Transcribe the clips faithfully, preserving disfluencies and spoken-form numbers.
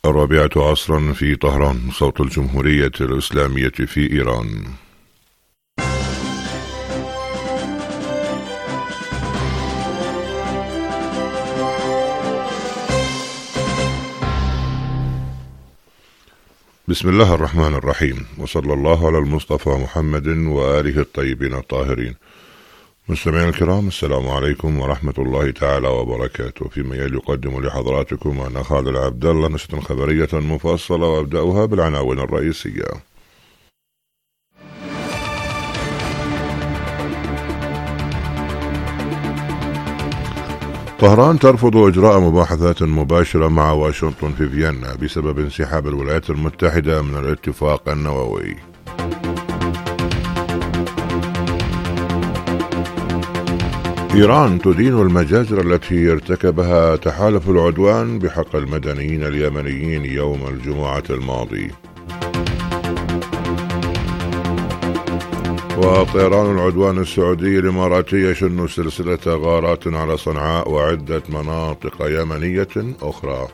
الرابعة عصرا في طهران، صوت الجمهورية الإسلامية في إيران. بسم الله الرحمن الرحيم، وصلى الله على المصطفى محمد وآله الطيبين الطاهرين. مستمعينا الكرام، السلام عليكم ورحمة الله تعالى وبركاته. فيما يلي يقدم لحضراتكم أنا خالد عبد الله نشرة خبرية مفصلة، وأبدأها بالعناوين الرئيسية. طهران ترفض إجراء مباحثات مباشرة مع واشنطن في فيينا بسبب انسحاب الولايات المتحدة من الاتفاق النووي. إيران تدين المجازر التي ارتكبها تحالف العدوان بحق المدنيين اليمنيين يوم الجمعة الماضي. وطيران العدوان السعودي الإماراتي يشن سلسلة غارات على صنعاء وعدة مناطق يمنية أخرى.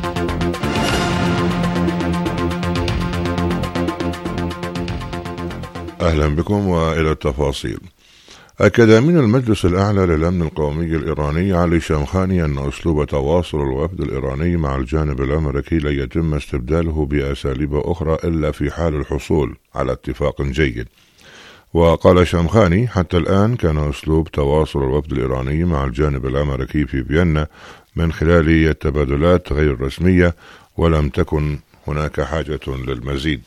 أهلا بكم وإلى التفاصيل. أكد أمين المجلس الأعلى للأمن القومي الإيراني علي شامخاني أن أسلوب تواصل الوفد الإيراني مع الجانب الأمريكي لن يتم استبداله بأساليب أخرى إلا في حال الحصول على اتفاق جيد. وقال شامخاني: حتى الآن كان أسلوب تواصل الوفد الإيراني مع الجانب الأمريكي في فيينا من خلال التبادلات غير الرسمية، ولم تكن هناك حاجة للمزيد.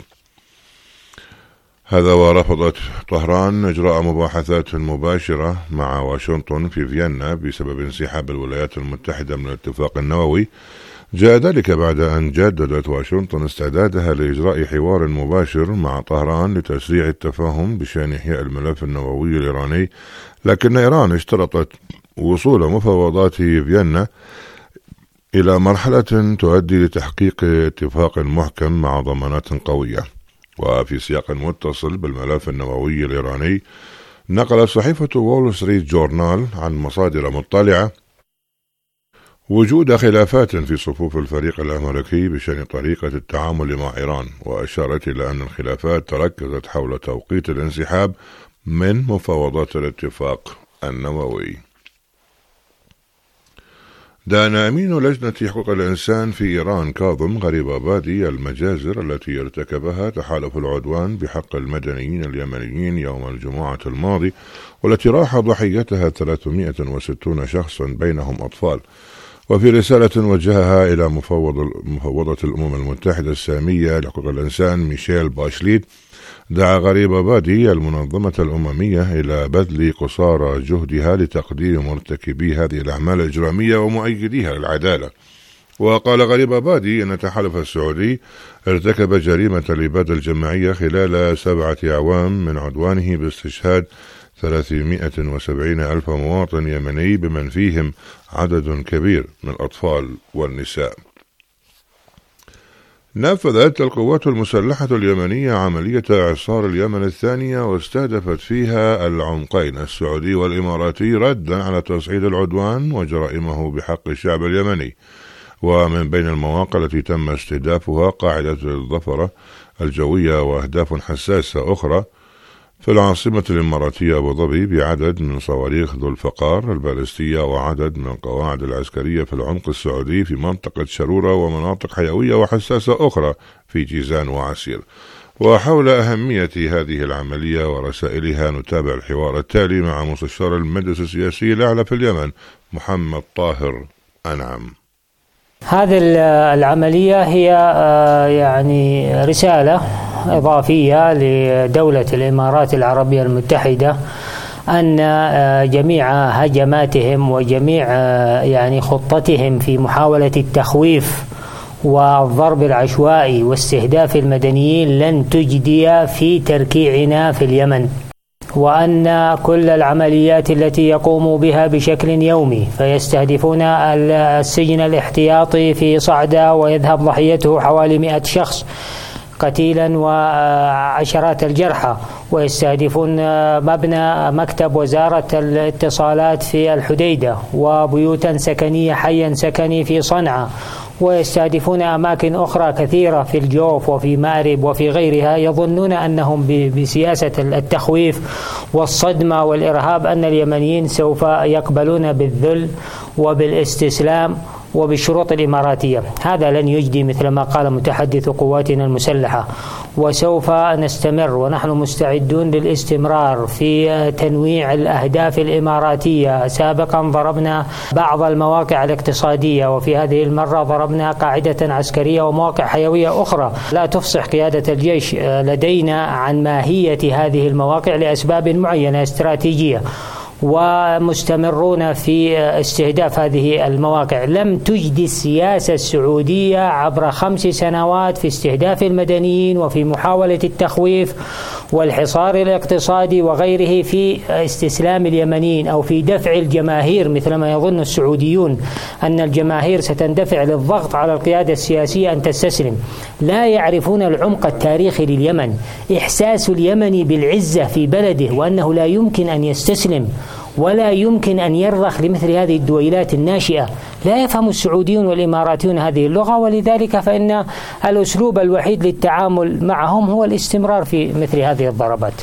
هذا ورفضت طهران إجراء مباحثات مباشرة مع واشنطن في فيينا بسبب انسحاب الولايات المتحدة من الاتفاق النووي. جاء ذلك بعد أن جددت واشنطن استعدادها لإجراء حوار مباشر مع طهران لتسريع التفاهم بشأن إحياء الملف النووي الإيراني، لكن إيران اشترطت وصول مفاوضات فيينا إلى مرحلة تؤدي لتحقيق اتفاق محكم مع ضمانات قوية. وفي سياق متصل بالملف النووي الإيراني، نقلت صحيفة وول ستريت جورنال عن مصادر مطلعة وجود خلافات في صفوف الفريق الأمريكي بشأن طريقة التعامل مع إيران، وأشارت إلى أن الخلافات تركزت حول توقيت الانسحاب من مفاوضات الاتفاق النووي. دان أمين لجنة حقوق الإنسان في إيران كاظم غريبابادي المجازر التي ارتكبها تحالف العدوان بحق المدنيين اليمنيين يوم الجمعة الماضي، والتي راح ضحيتها ثلاثمائة وستون شخصا بينهم أطفال. وفي رسالة وجهها إلى مفوض مفوضة الأمم المتحدة السامية لحقوق الإنسان ميشيل باشليت، دعا غريبابادي المنظمة الأممية إلى بذل قصارى جهدها لتقدير مرتكبي هذه الأعمال الإجرامية ومؤيديها للعدالة. وقال غريبابادي أن التحالف السعودي ارتكب جريمة الإبادة الجماعية خلال سبعة أعوام من عدوانه باستشهاد ثلاثمائة وسبعين ألف مواطن يمني، بمن فيهم عدد كبير من الأطفال والنساء. نفذت القوات المسلحة اليمنية عملية إعصار اليمن الثانية، واستهدفت فيها العمقين السعودي والإماراتي ردا على تصعيد العدوان وجرائمه بحق الشعب اليمني. ومن بين المواقع التي تم استهدافها قاعدة الظفرة الجوية وأهداف حساسة أخرى في العاصمة الإماراتية أبو ظبي بعدد من صواريخ ذو الفقار البالستية، وعدد من القواعد العسكرية في العمق السعودي في منطقة شرورة، ومناطق حيوية وحساسة أخرى في جيزان وعسير. وحول أهمية هذه العملية ورسائلها نتابع الحوار التالي مع مستشار المجلس السياسي الأعلى في اليمن محمد طاهر أنعم. هذه العملية هي يعني رسالة إضافية لدولة الإمارات العربية المتحدة أن جميع هجماتهم وجميع يعني خطتهم في محاولة التخويف والضرب العشوائي واستهداف المدنيين لن تجدي في تركيعنا في اليمن، وأن كل العمليات التي يقوموا بها بشكل يومي فيستهدفون السجن الاحتياطي في صعدة ويذهب ضحيته حوالي مئة شخص قتيلا وعشرات الجرحى، ويستهدفون مبنى مكتب وزارة الاتصالات في الحديدة وبيوتا سكنية حيا سكني في صنعاء ويستهدفون أماكن أخرى كثيرة في الجوف وفي مأرب وفي غيرها، يظنون أنهم بسياسة التخويف والصدمة والإرهاب أن اليمنيين سوف يقبلون بالذل وبالاستسلام وبالشروط الإماراتية. هذا لن يجدي مثل ما قال متحدث قواتنا المسلحة، وسوف نستمر ونحن مستعدون للاستمرار في تنويع الأهداف الإماراتية. سابقا ضربنا بعض المواقع الاقتصادية، وفي هذه المرة ضربنا قاعدة عسكرية ومواقع حيوية أخرى لا تفصح قيادة الجيش لدينا عن ماهية هذه المواقع لأسباب معينة استراتيجية، ومستمرون في استهداف هذه المواقع. لم تجدي السياسة السعودية عبر خمس سنوات في استهداف المدنيين وفي محاولة التخويف والحصار الاقتصادي وغيره في استسلام اليمنيين أو في دفع الجماهير، مثل ما يظن السعوديون أن الجماهير ستندفع للضغط على القيادة السياسية أن تستسلم. لا يعرفون العمق التاريخي لليمن، إحساس اليمني بالعزة في بلده وأنه لا يمكن أن يستسلم ولا يمكن أن يرضخ لمثل هذه الدويلات الناشئة. لا يفهم السعوديون والإماراتيون هذه اللغة، ولذلك فإن الأسلوب الوحيد للتعامل معهم هو الاستمرار في مثل هذه الضربات.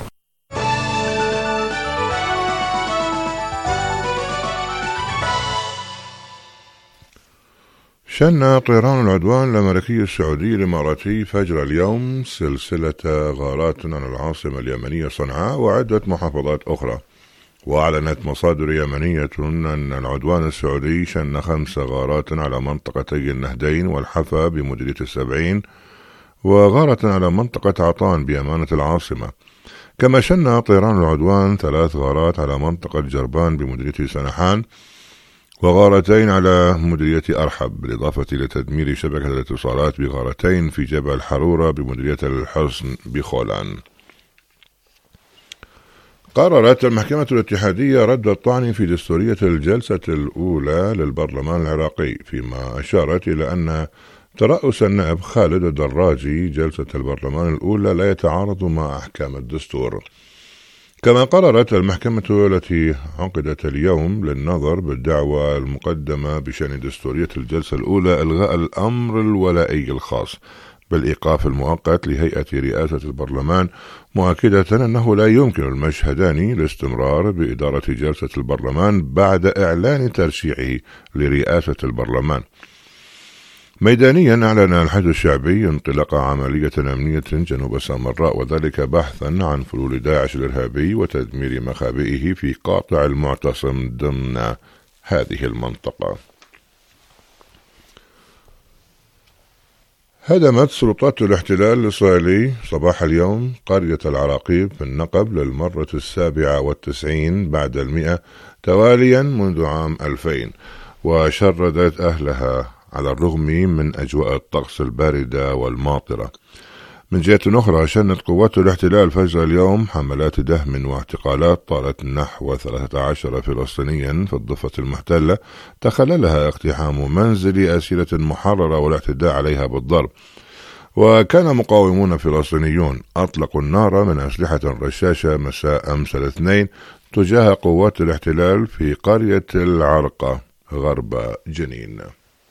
شن طيران العدوان الأمريكي السعودي الإماراتي فجر اليوم سلسلة غارات عن العاصمة اليمنية صنعاء وعدة محافظات أخرى. وأعلنت مصادر يمنية أن العدوان السعودي شن خمس غارات على منطقتي النهدين والحفا بمديرية السبعين، وغارة على منطقة عطان بأمانة العاصمة. كما شن طيران العدوان ثلاث غارات على منطقة جربان بمديرية سنحان، وغارتين على مديرية أرحب، بالإضافة إلى تدمير شبكة الاتصالات بغارتين في جبل حرورة بمديرية الحصن بخولان. قررت المحكمة الاتحادية رد الطعن في دستورية الجلسة الأولى للبرلمان العراقي، فيما أشارت إلى أن ترأس النائب خالد الدراجي جلسة البرلمان الأولى لا يتعارض مع أحكام الدستور. كما قررت المحكمة التي عقدت اليوم للنظر بالدعوى المقدمة بشأن دستورية الجلسة الأولى إلغاء الأمر الولائي الخاص بالإيقاف المؤقت لهيئة رئاسة البرلمان، مؤكدة أنه لا يمكن المشهدان الاستمرار بإدارة جلسة البرلمان بعد إعلان ترشيحه لرئاسة البرلمان. ميدانيا أعلن الحشد الشعبي انطلاق عملية أمنية جنوب سامراء، وذلك بحثا عن فلول داعش الإرهابي وتدمير مخابئه في قاطع المعتصم ضمن هذه المنطقة. هدمت سلطات الاحتلال الإسرائيلي صباح اليوم قرية العراقيب في النقب للمرة السابعة والتسعين بعد المئة تواليا منذ عام ألفين، وشردت أهلها على الرغم من أجواء الطقس الباردة والماطرة. من جهة أخرى شنت قوات الاحتلال فجر اليوم حملات دهم واعتقالات طالت نحو ثلاثة عشر فلسطينيا في الضفة المحتلة، تخللها اقتحام منزل أسيرة محررة والاعتداء عليها بالضرب. وكان مقاومون فلسطينيون أطلقوا النار من أسلحة رشاشة مساء أمس الاثنين تجاه قوات الاحتلال في قرية العرقة غرب جنين.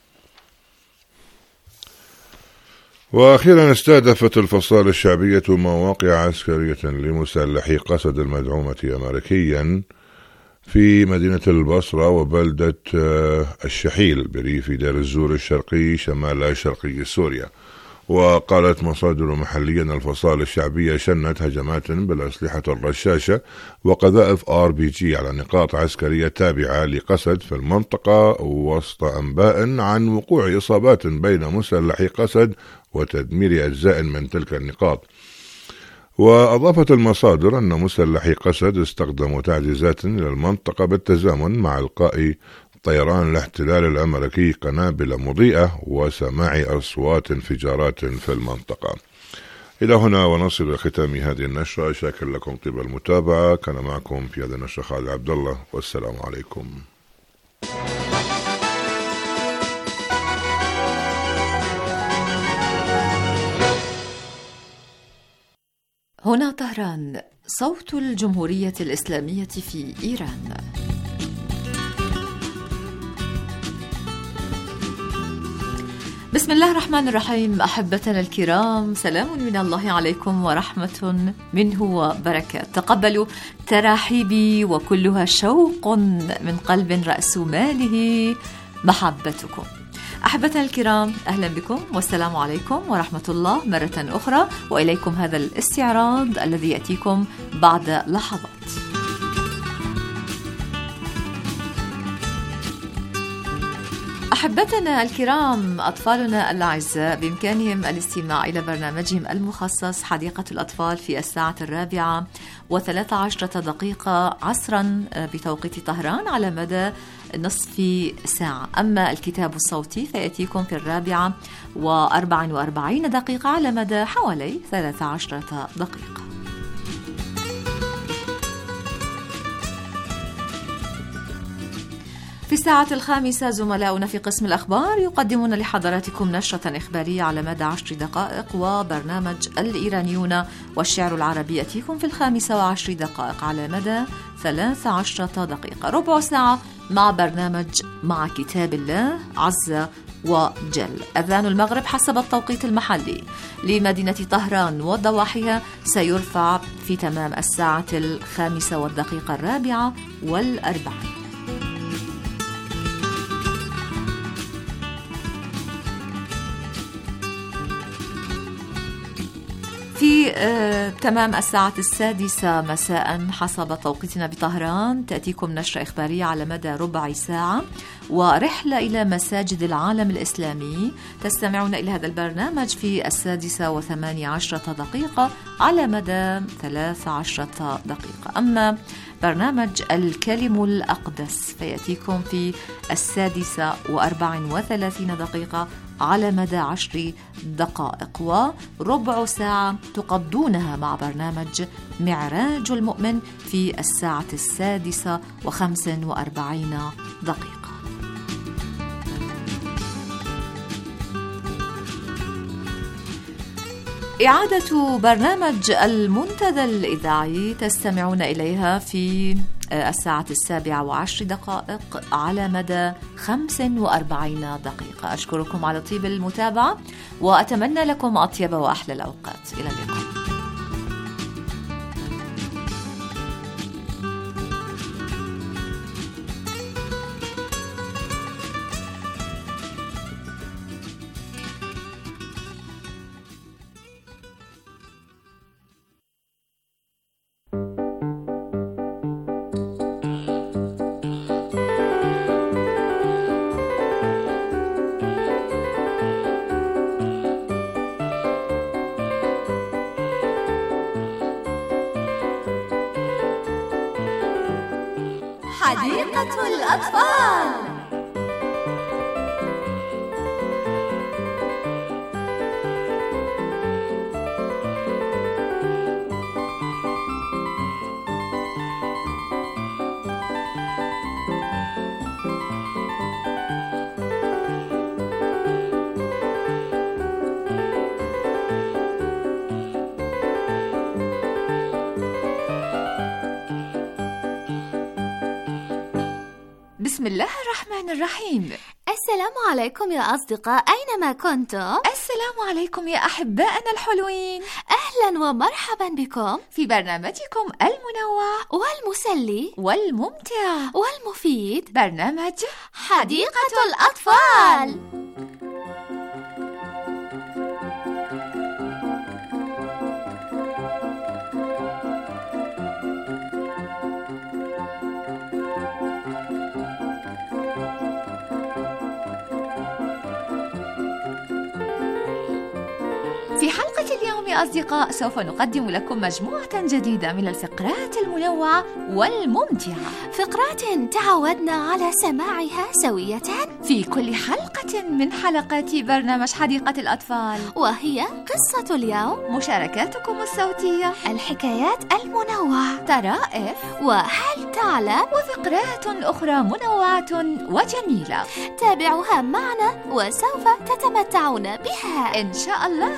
وأخيرا استهدفت الفصائل الشعبية مواقع عسكرية لمسلحي قسد المدعومة أمريكيا في مدينة البصرة وبلدة الشحيل بريف دير الزور الشرقي شمال شرقي سوريا. وقالت مصادر محلية أن الفصائل الشعبية شنت هجمات بالأسلحة الرشاشة وقذائف آر بي جي على نقاط عسكرية تابعة لقسد في المنطقة، وسط أنباء عن وقوع إصابات بين مسلحي قسد وتدمير أجزاء من تلك النقاط. وأضافت المصادر أن مسلحي قسد استخدموا تعزيزات إلى المنطقة بالتزامن مع إلقاء طيران الاحتلال الأمريكي قنابل مضيئة وسماع أصوات انفجارات في المنطقة. إلى هنا ونصل لختام هذه النشرة. شاكر لكم طيب المتابعة. كان معكم في هذه النشرة خالد عبد الله، والسلام عليكم. هنا طهران، صوت الجمهورية الإسلامية في إيران. بسم الله الرحمن الرحيم. أحبتنا الكرام، سلام من الله عليكم ورحمة منه وبركة. تقبلوا تراحيبي وكلها شوق من قلب رأس ماله محبتكم. أحبتنا الكرام، أهلا بكم والسلام عليكم ورحمة الله مرة أخرى، وإليكم هذا الاستعراض الذي يأتيكم بعد لحظات. أحبتنا الكرام، أطفالنا الأعزاء بإمكانهم الاستماع إلى برنامجهم المخصص حديقة الأطفال في الساعة الرابعة وثلاث عشرة دقيقة عصرا بتوقيت طهران على مدى نصف ساعة. أما الكتاب الصوتي فيأتيكم في الرابعة وأربع وأربعين دقيقة على مدى حوالي ثلاث عشرة دقيقة. في الساعة الخامسة زملاؤنا في قسم الأخبار يقدمون لحضراتكم نشرة إخبارية على مدى عشر دقائق، وبرنامج الإيرانيون والشعر العربي يأتيكم في الخامسة وعشر دقائق على مدى ثلاث عشرة دقيقة. ربع ساعة مع برنامج مع كتاب الله عز وجل. أذان المغرب حسب التوقيت المحلي لمدينة طهران وضواحيها سيرفع في تمام الساعة الخامسة والدقيقة الرابعة والأربعين. في آه تمام الساعة السادسة مساء حسب توقيتنا بطهران تأتيكم نشرة إخبارية على مدى ربع ساعة ورحلة إلى مساجد العالم الإسلامي. تستمعون إلى هذا البرنامج في السادسة وثمانية عشرة دقيقة على مدى ثلاث عشرة دقيقة. أما برنامج الكلم الأقدس فيأتيكم في السادسة وأربع وثلاثين دقيقة على مدى عشر دقائق، وربع ساعة تقضونها مع برنامج معراج المؤمن في الساعة السادسة وخمس وأربعين دقيقة. إعادة برنامج المنتدى الإذاعي تستمعون إليها في الساعة السابعة وعشر دقائق على مدى خمس وأربعين دقيقة. أشكركم على طيب المتابعة وأتمنى لكم أطيب وأحلى الأوقات. إلى اللقاء. حديقة الأطفال. بسم الله الرحمن الرحيم. السلام عليكم يا أصدقاء أينما كنتم. السلام عليكم يا أحبائنا الحلوين. أهلا ومرحبا بكم في برنامجكم المنوع والمسلي والممتع والمفيد، برنامج حديقة الأطفال. في حلقة اليوم يا أصدقاء سوف نقدم لكم مجموعة جديدة من الفقرات المنوعة والممتعة، فقرات تعودنا على سماعها سوية في كل حلقة من حلقات برنامج حديقة الأطفال، وهي قصة اليوم، مشاركاتكم الصوتية، الحكايات المنوعة، طرائف، وهل تعلم، وفقرات أخرى منوعة وجميلة. تابعوها معنا وسوف تتمتعون بها إن شاء الله.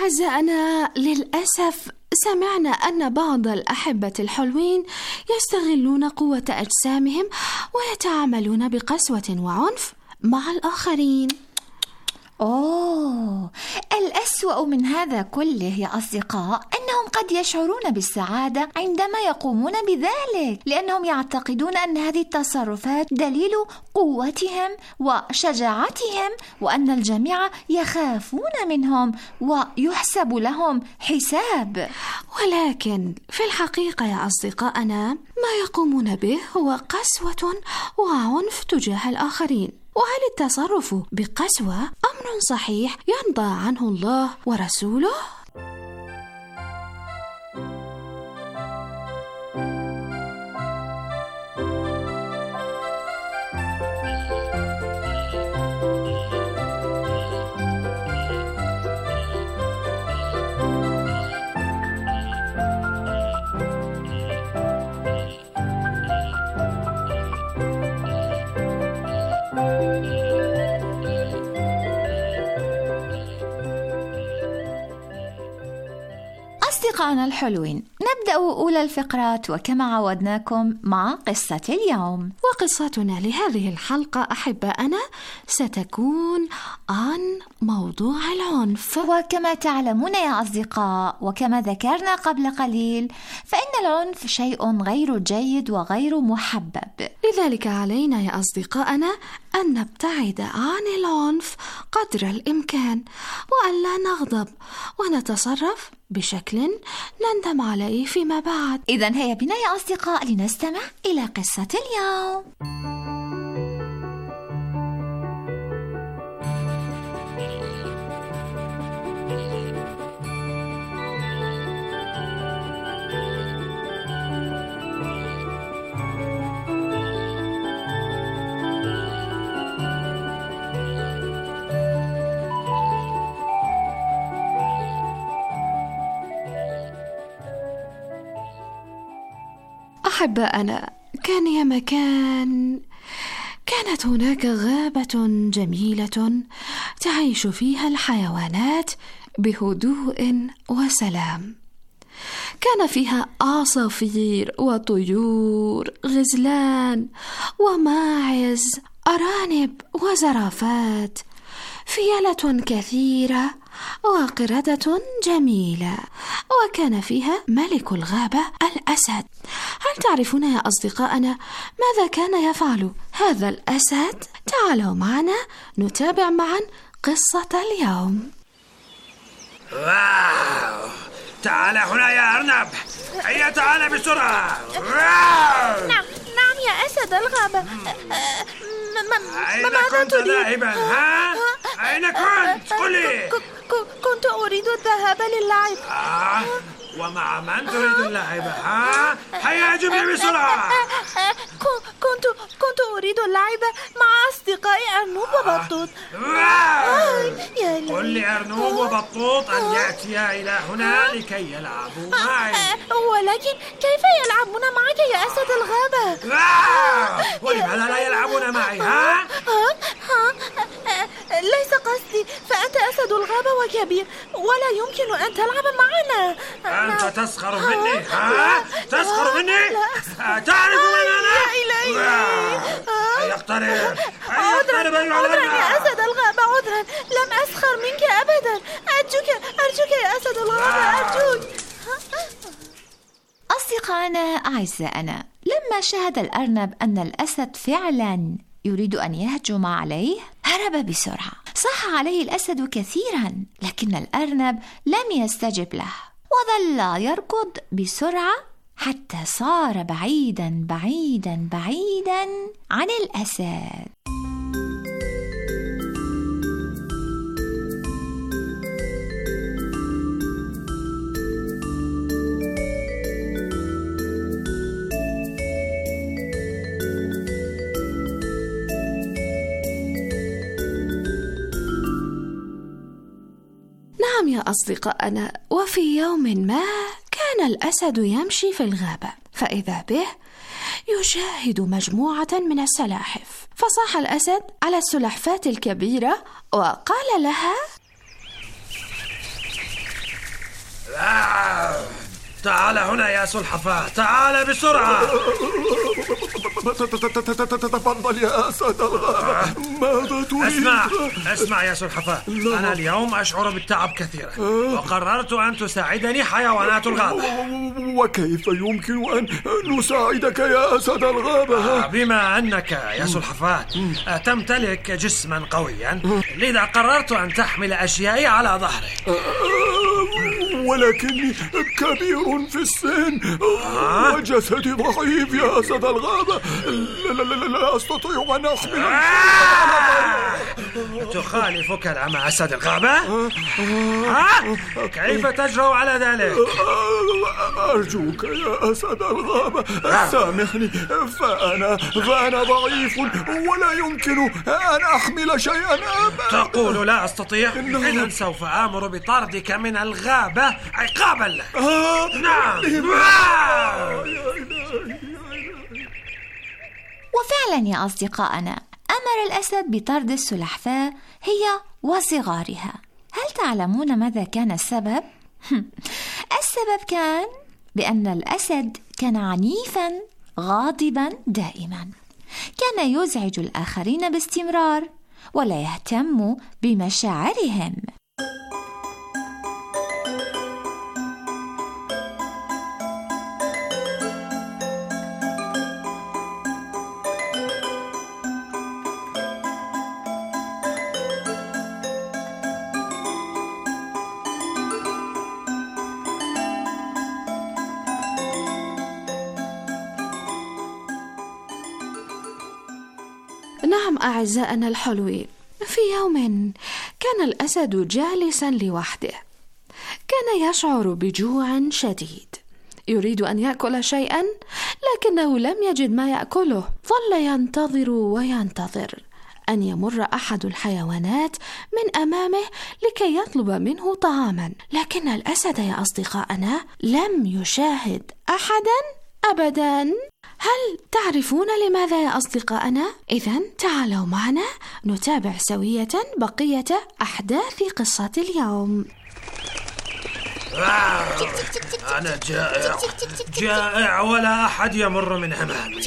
أعزائنا، للأسف سمعنا أن بعض الأحبة الحلوين يستغلون قوة أجسامهم ويتعاملون بقسوة وعنف مع الآخرين. أوه، الأسوأ من هذا كله يا أصدقاء أنهم قد يشعرون بالسعادة عندما يقومون بذلك، لأنهم يعتقدون أن هذه التصرفات دليل قوتهم وشجاعتهم، وأن الجميع يخافون منهم ويحسب لهم حساب. ولكن في الحقيقة يا أصدقائنا ما يقومون به هو قسوة وعنف تجاه الآخرين. وهل التصرف بقسوة أمر صحيح يرضى عنه الله ورسوله؟ أصدقائنا الحلوين، نبدأ أولى الفقرات وكما عودناكم مع قصة اليوم. وقصتنا لهذه الحلقة أحبائنا ستكون عن موضوع العنف. وكما تعلمون يا أصدقاء وكما ذكرنا قبل قليل، فإن العنف شيء غير جيد وغير محبب. لذلك علينا يا أصدقائنا أن نبتعد عن العنف قدر الإمكان، وأن لا نغضب ونتصرف بشكل نندم عليه فيما بعد. إذن هيا بنا يا أصدقاء لنستمع إلى قصة اليوم. أحبائنا، كان يا مكان كانت هناك غابة جميلة تعيش فيها الحيوانات بهدوء وسلام. كان فيها عصافير وطيور، غزلان وماعز، أرانب وزرافات، فيلة كثيرة وقردة جميلة. وكان فيها ملك الغابة الأسد. هل تعرفون يا أصدقائنا ماذا كان يفعل هذا الأسد؟ تعالوا معنا نتابع معا قصة اليوم. واو، تعال هنا يا أرنب، هيا تعال بسرعة. نعم نعم يا أسد الغابة. أين كنت ذاهبا؟ ها؟ أين كنت؟ قولي. كنت أريد الذهاب للعب. آه. ومع من تريد اللعب؟ ها؟ هيا جبني بسرعة. كنت كنت أريد اللعب مع أصدقائي أرنوب وبطوط. قل لأرنوب وبطوط أن يأتيا إلى هنا لكي يلعبوا معي. ولكن كيف يلعبون معك يا أسد الغابة؟ ولماذا لا يلعبون معي؟ ها؟ ليس قصدي، فأنت أسد الغابة وكبير ولا يمكن أن تلعب معنا. أنت تسخر مني؟ ها؟ تسخر مني؟ تعرف من أنا؟ يا إلهي. يقترب عذرا عذرا يا أسد الغابة، عذرا، لم أسخر منك أبدا. أرجوك أرجوك يا أسد الغابة، أرجوك. أصدقائنا أعزائنا، لما شاهد الأرنب أن الأسد فعلا يريد أن يهجم عليه، هرب بسرعة. صاح عليه الأسد كثيرا، لكن الأرنب لم يستجب له، وظل يركض بسرعة حتى صار بعيدا بعيدا بعيدا عن الأسد. نعم يا أصدقائنا، وفي يوم ما كان الأسد يمشي في الغابة، فإذا به يشاهد مجموعة من السلاحف. فصاح الأسد على السلحفاة الكبيرة وقال لها: تعال هنا يا سلحفاة، تعال بسرعة. تفضل يا أسد الغابة، ماذا تريد؟ اسمع اسمع يا سلحفاة، أنا اليوم أشعر بالتعب كثيرا، وقررت أن تساعدني حيوانات الغابة. وكيف يمكن أن نساعدك يا أسد الغابة؟ بما أنك يا سلحفاة تمتلك جسما قويا، لذا قررت أن تحمل أشيائي على ظهرك. ولكني كبير في السن وجسدي ضعيف يا أسد الغابة، لا, لا, لا, لا أستطيع أن أحمل آه! تخالف كلام أسد الغابة؟ آه! كيف تجرؤ على ذلك؟ أرجوك يا أسد الغابة سامحني، فأنا فأنا ضعيف ولا يمكن أن أحمل شيئا أبدا. تقول لا أستطيع؟ إذن سوف آمر بطردك من الغابة عقابا لك. آه. نعم. وفعلا يا أصدقائنا، أمر الأسد بطرد السلحفاة هي وصغارها. هل تعلمون ماذا كان السبب؟ السبب كان بأن الأسد كان عنيفا غاضبا دائما، كان يزعج الآخرين باستمرار ولا يهتم بمشاعرهم. نعم أعزائنا الحلوين، في يوم كان الأسد جالسا لوحده، كان يشعر بجوع شديد، يريد أن يأكل شيئا لكنه لم يجد ما يأكله. ظل ينتظر وينتظر أن يمر أحد الحيوانات من أمامه لكي يطلب منه طعاما، لكن الأسد يا أصدقائنا لم يشاهد أحدا أبدا. هل تعرفون لماذا يا أصدقائنا؟ إذن تعالوا معنا نتابع سوية بقية أحداث قصة اليوم. أنا جائع جائع ولا أحد يمر من أمامي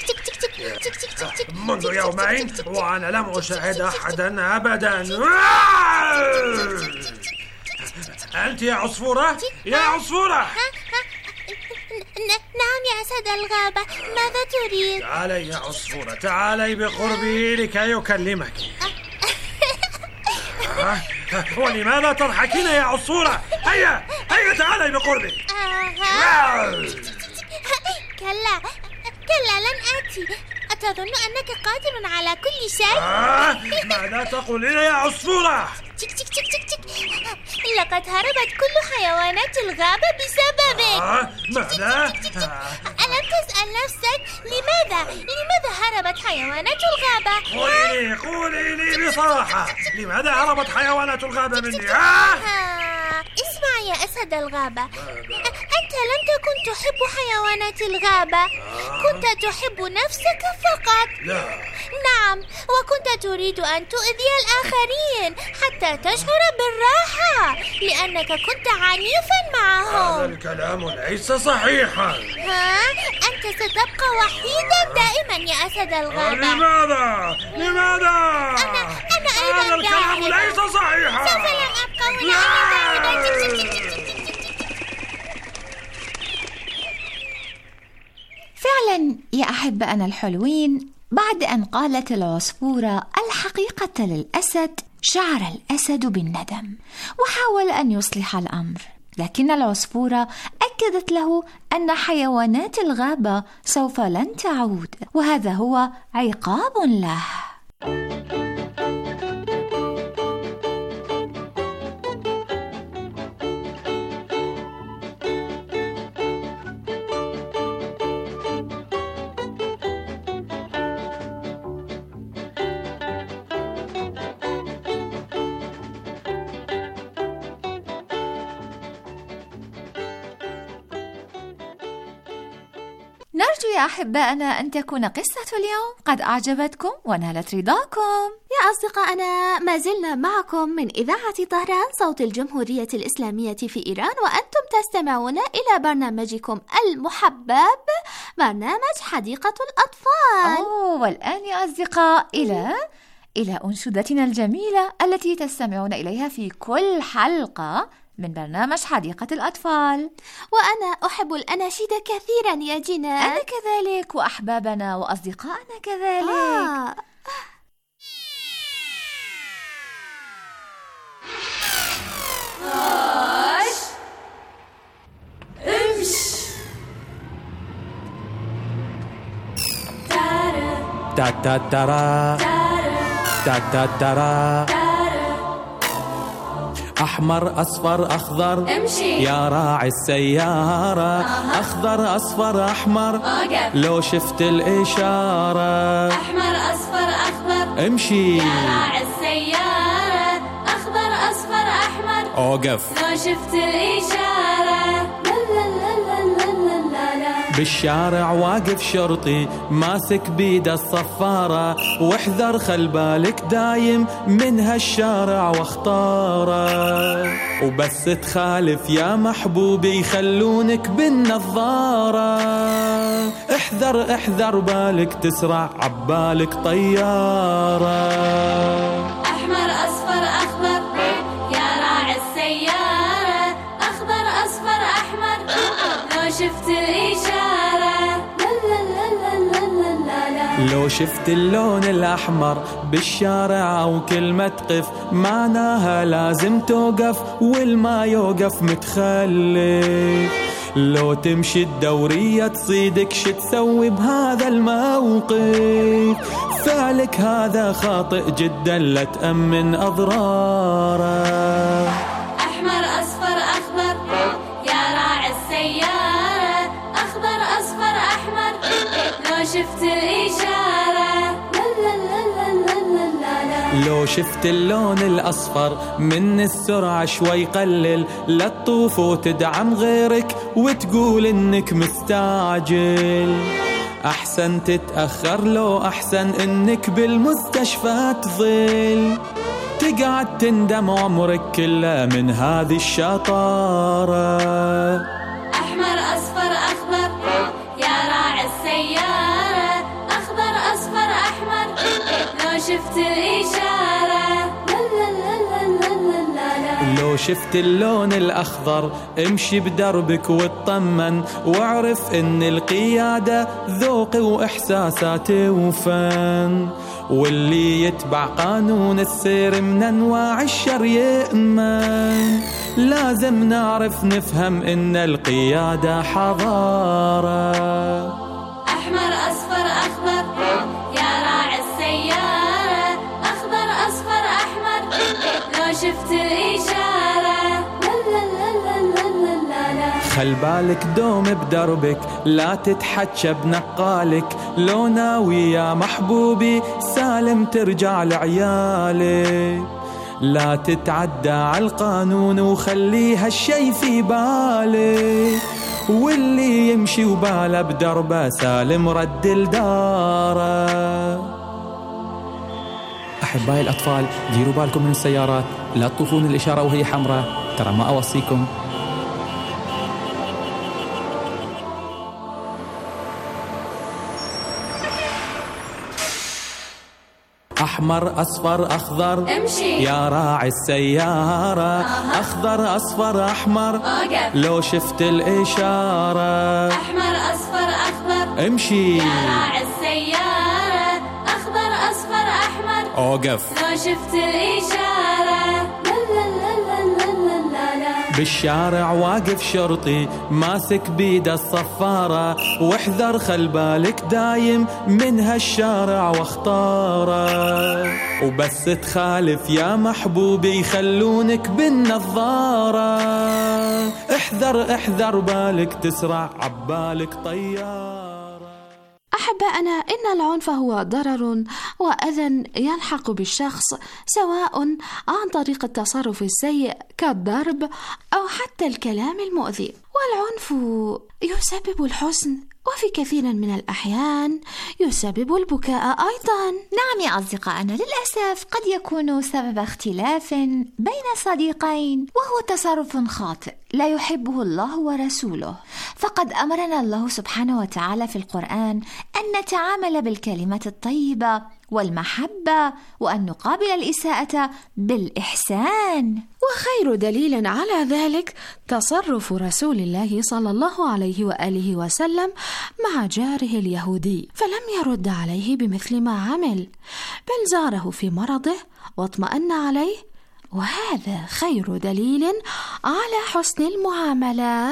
منذ يومين وأنا لم أشاهد أحدا أبدا. أنت يا عصفورة؟ يا عصفورة! نعم يا أسد الغابة، ماذا تريد؟ تعالي يا عصفورة، تعالي بقربي لكي أكلمك. ولماذا تضحكين يا عصفورة؟ هيا هيا تعالي بقربي. كلا كلا لن آتي، أتظن أنك قادر على كل شيء؟ آه، ماذا تقولين يا عصفورة؟ تك تك تك تك تك. لقد هربت كل حيوانات الغابة بسببك. آه، ماذا؟ ألم تسأل نفسك لماذا لماذا هربت حيوانات الغابة؟ قولي لي قولي لي بصراحة، لماذا هربت حيوانات الغابة مني؟ آه؟ اسمع يا أسد الغابة، أنت لم تكن تحب حيوانات الغابة، كنت تحب نفسك فقط. لا. نعم، وكنت تريد أن تؤذي الآخرين حتى تشعر بالراحة لأنك كنت عنيفا معهم. هذا الكلام ليس صحيحا. ها؟ أنت ستبقى وحيدا دائما يا أسد الغابة. لماذا؟ لماذا؟ أنا أنا أيضا هذا الكلام ليس صحيحا. سوف لم أبقى هنا، أنا ذاهبة. فعلا يا أحبائنا الحلوين، بعد أن قالت العصفورة الحقيقة للأسد، شعر الأسد بالندم وحاول أن يصلح الأمر، لكن العصفورة أكدت له أن حيوانات الغابة سوف لن تعود، وهذا هو عقاب له. نرجو يا أحبائنا أن تكون قصة اليوم قد أعجبتكم ونالت رضاكم. يا أصدقائنا، ما زلنا معكم من إذاعة طهران صوت الجمهورية الإسلامية في إيران، وأنتم تستمعون إلى برنامجكم المحبب، برنامج حديقة الأطفال. أوه، والآن يا أصدقاء إلى إلى أنشودتنا الجميلة التي تستمعون إليها في كل حلقة من برنامج حديقة الأطفال. وأنا أحب الأناشيد كثيرا يا جنان. أنا كذلك، وأحبابنا وأصدقائنا كذلك. آه. عاش امش تا تا ترى تا تا ترى أحمر أصفر أخضر امشي يا راعي السيارة. أخضر أصفر أحمر أوقف لو شفت الإشارة. أحمر أصفر أخضر امشي يا راعي السيارة. أخضر أصفر أحمر أوقف لو شفت الإشارة. بالشارع واقف شرطي ماسك بيده الصفارة، واحذر خل بالك دايم من هالشارع واختاره، وبس تخالف يا محبوبي يخلونك بالنظارة. احذر احذر بالك تسرع عبالك طيارة. أحمر أصفر أخضر يا راعي السيارة. أخضر أصفر أحمر لو شفت الإشارة. لو شفت اللون الأحمر بالشارع أو كلمة تقف معناها لازم توقف، والما يوقف متخلف. لو تمشي الدورية تصيدك شو تسوي بهذا الموقف؟ فعلك هذا خاطئ جدا لا تأمن أضراره. أحمر أصفر أخضر يا راعي السيارة. أخضر أصفر أحمر لو شفت الإشارة. لو شفت اللون الأصفر من السرعة شوي قلل، لا تطوف وتدعم غيرك وتقول إنك مستعجل. أحسن تتأخر لو أحسن إنك بالمستشفى تظل، تقعد تندم عمرك كله من هذه الشطارة. أحمر أصفر أخضر يا راعي السيارة. أخضر أصفر أحمر لو شفت الإشارة. لو شفت اللون الأخضر امشي بدربك واطمن، واعرف إن القيادة ذوق وإحساسات وفن، واللي يتبع قانون السير من أنواع الشر يأمن. لازم نعرف نفهم إن القيادة حضارة. أحمر أصفر أخضر يا راعي السيارة. أخضر أصفر أحمر لو شفت الإشارة. خل بالك دوم بدربك لا تتحكى بنقالك، لو ناوي يا محبوبي سالم ترجع لعيالك. لا تتعدى على القانون وخلي هالشي في بالك، واللي يمشي وباله بدربه سالم رد لداره. أحبائي الأطفال ديروا بالكم من السيارات، لا تطوفون الإشارة وهي حمراء، ترى ما أوصيكم. أحمر أصفر أخضر امشي يا راعي السيارة. أخضر أصفر أحمر أوقف لو شفت الإشارة. أحمر أصفر أخضر امشي يا راعي السيارة. أخضر أصفر أحمر أوقف لو شفت الإشارة. بالشارع واقف شرطي ماسك بيده الصفارة، واحذر خل بالك دايم من هالشارع واختاره، وبس تخالف يا محبوبي يخلونك بالنظارة. احذر احذر بالك تسرع عبالك طيارة. أحبائنا، إن العنف هو ضرر وأذى يلحق بالشخص، سواء عن طريق التصرف السيء كالضرب أو حتى الكلام المؤذي. والعنف يسبب الحزن، وفي كثير من الأحيان يسبب البكاء أيضا. نعم يا أصدقائنا، للأسف قد يكون سبب اختلاف بين صديقين، وهو تصرف خاطئ لا يحبه الله ورسوله. فقد أمرنا الله سبحانه وتعالى في القرآن أن نتعامل بالكلمات الطيبة والمحبة، وأن نقابل الإساءة بالإحسان. وخير دليل على ذلك تصرف رسول الله صلى الله عليه وآله وسلم مع جاره اليهودي، فلم يرد عليه بمثل ما عمل، بل زاره في مرضه واطمأن عليه، وهذا خير دليل على حسن المعاملة.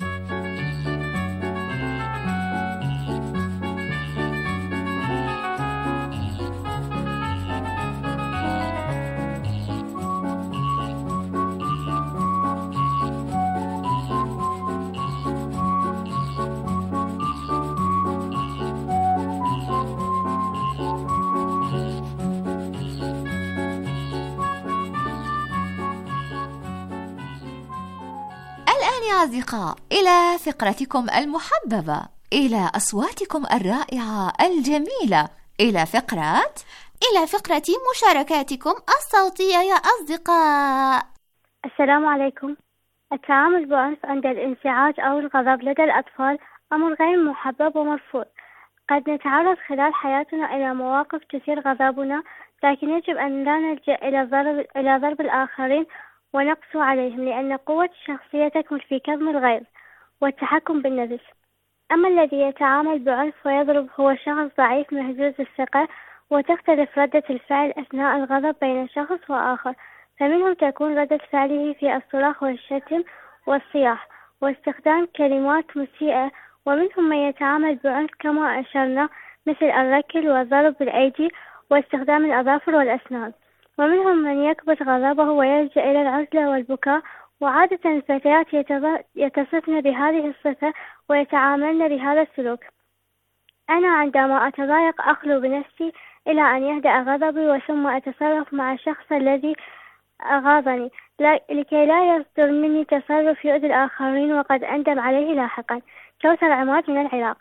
يا أصدقاء، إلى فقرتكم المحببة، إلى أصواتكم الرائعة الجميلة، إلى فقرة إلى فقرة مشاركاتكم الصوتية يا أصدقاء. السلام عليكم. التعامل بعنف عند الانزعاج أو الغضب لدى الأطفال أمر غير محبب ومرفوض. قد نتعرض خلال حياتنا إلى مواقف تثير غضبنا، لكن يجب أن لا نلجأ إلى ضرب إلى ضرب الآخرين ونقسو عليهم، لأن قوة الشخصية تكمن في كظم الغيظ والتحكم بالنفس. أما الذي يتعامل بعنف ويضرب هو شخص ضعيف مهزوز الثقة، وتختلف ردة الفعل أثناء الغضب بين شخص وآخر، فمنهم تكون ردة فعله في الصراخ والشتم والصياح واستخدام كلمات مسيئة، ومنهم من يتعامل بعنف كما أشرنا مثل الركل والضرب بالأيدي واستخدام الأظافر والأسنان، ومنهم من يكبت غضبه ويلجأ إلى العزلة والبكاء. وعادة الفتيات يتصفن بهذه الصفة ويتعاملن بهذا السلوك. أنا عندما أتضايق أخلو بنفسي إلى أن يهدأ غضبي، وثم أتصرف مع الشخص الذي أغاظني لكي لا يصدر مني تصرف يؤذي الآخرين وقد أندم عليه لاحقا. كوثر عماد من العراق.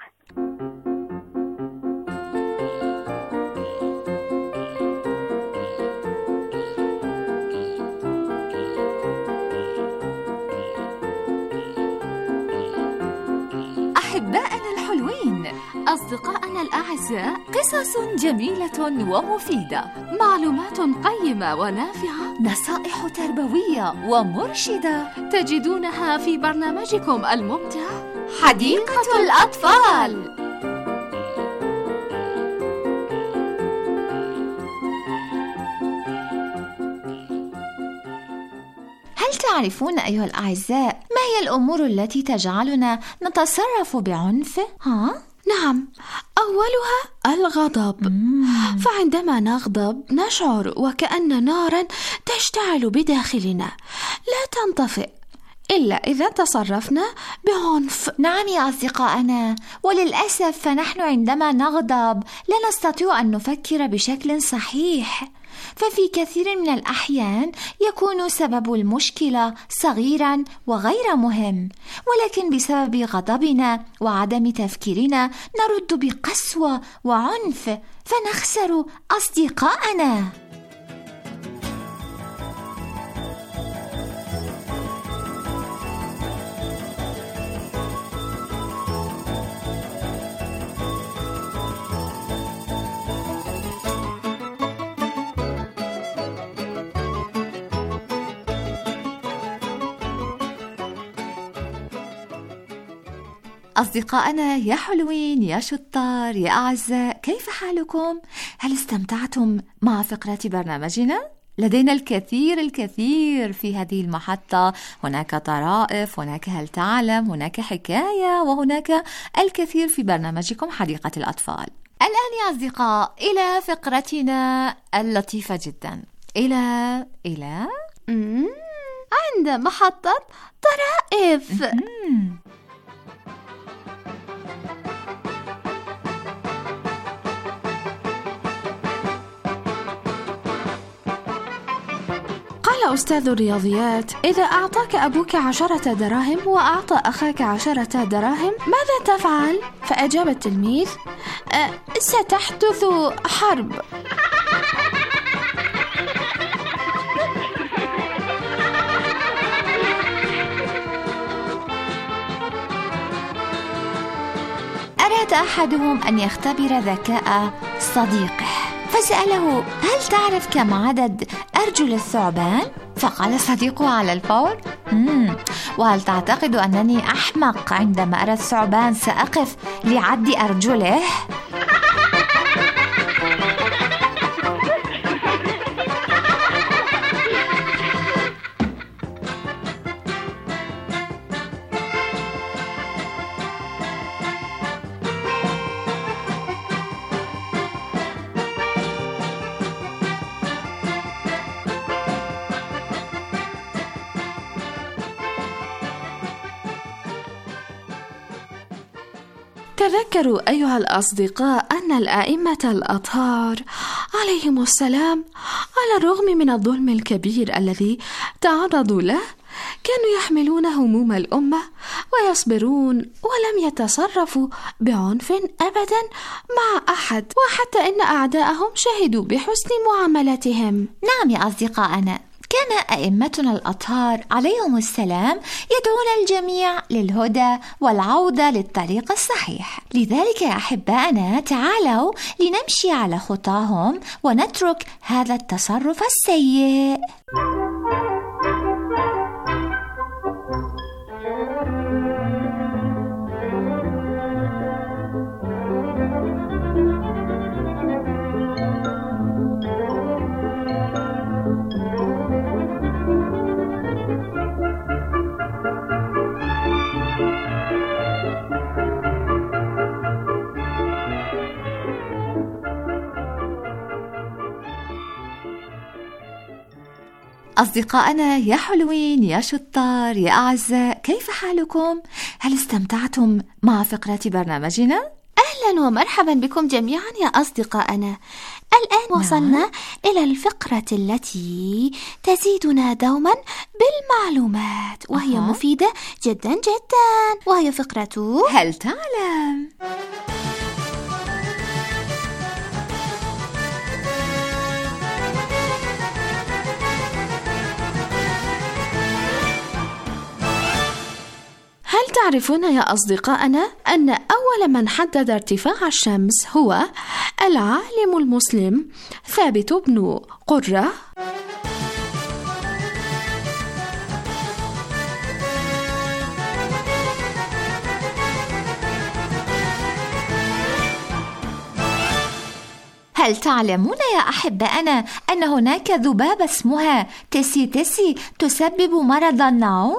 أحبائنا الحلوين، أصدقائنا الأعزاء، قصص جميلة ومفيدة، معلومات قيمة ونافعة، نصائح تربوية ومرشدة تجدونها في برنامجكم الممتع حديقة الأطفال. هل تعرفون أيها الأعزاء ما هي الأمور التي تجعلنا نتصرف بعنف؟ ها؟ نعم، أولها الغضب. مم. فعندما نغضب نشعر وكأن نارا تشتعل بداخلنا لا تنطفئ إلا إذا تصرفنا بعنف. نعم يا أصدقائنا، وللأسف فنحن عندما نغضب لا نستطيع أن نفكر بشكل صحيح، ففي كثير من الأحيان يكون سبب المشكلة صغيرا وغير مهم، ولكن بسبب غضبنا وعدم تفكيرنا نرد بقسوة وعنف فنخسر أصدقائنا. أصدقائنا يا حلوين يا شطار يا أعزاء، كيف حالكم؟ هل استمتعتم مع فقرة برنامجنا؟ لدينا الكثير الكثير في هذه المحطة، هناك طرائف، هناك هل تعلم، هناك حكاية، وهناك الكثير في برنامجكم حديقة الأطفال. الآن يا أصدقاء إلى فقرتنا اللطيفة جدا، إلى إلى عند محطة طرائف. قال أستاذ الرياضيات: إذا أعطاك أبوك عشرة دراهم وأعطى أخاك عشرة دراهم ماذا تفعل؟ فأجاب التلميذ: أه ستحدث حرب. أراد أحدهم أن يختبر ذكاء صديقه، فسأله: هل تعرف كم عدد أرجل الثعبان؟ فقال صديقه على الفور: مم. وهل تعتقد أنني أحمق عندما أرى الثعبان سأقف لعد أرجله؟ تذكروا أيها الأصدقاء أن الآئمة الأطهار عليهم السلام على الرغم من الظلم الكبير الذي تعرضوا له كانوا يحملون هموم الأمة ويصبرون ولم يتصرفوا بعنف أبدا مع أحد، وحتى إن أعداءهم شهدوا بحسن معاملتهم. نعم يا أصدقائنا، كان أئمتنا الأطهار عليهم السلام يدعون الجميع للهدى والعودة للطريق الصحيح. لذلك يا أحبائنا، تعالوا لنمشي على خطاهم ونترك هذا التصرف السيء. أصدقائنا يا حلوين يا شطار يا أعزاء، كيف حالكم؟ هل استمتعتم مع فقرة برنامجنا؟ أهلا ومرحبا بكم جميعا يا أصدقائنا. الآن وصلنا نعم. إلى الفقرة التي تزيدنا دوما بالمعلومات، وهي أه. مفيدة جدا جدا، وهي فقرة هل تعلم؟ هل تعرفون يا أصدقائنا أن أول من حدد ارتفاع الشمس هو العالم المسلم ثابت بن قرة؟ هل تعلمون يا أحبائنا أن هناك ذبابة اسمها تسي تسي تسبب مرض النوم؟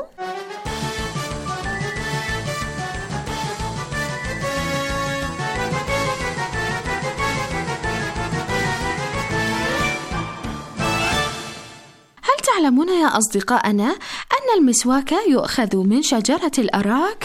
تعلمون يا أصدقائنا أن المسواك يؤخذ من شجرة الأراك؟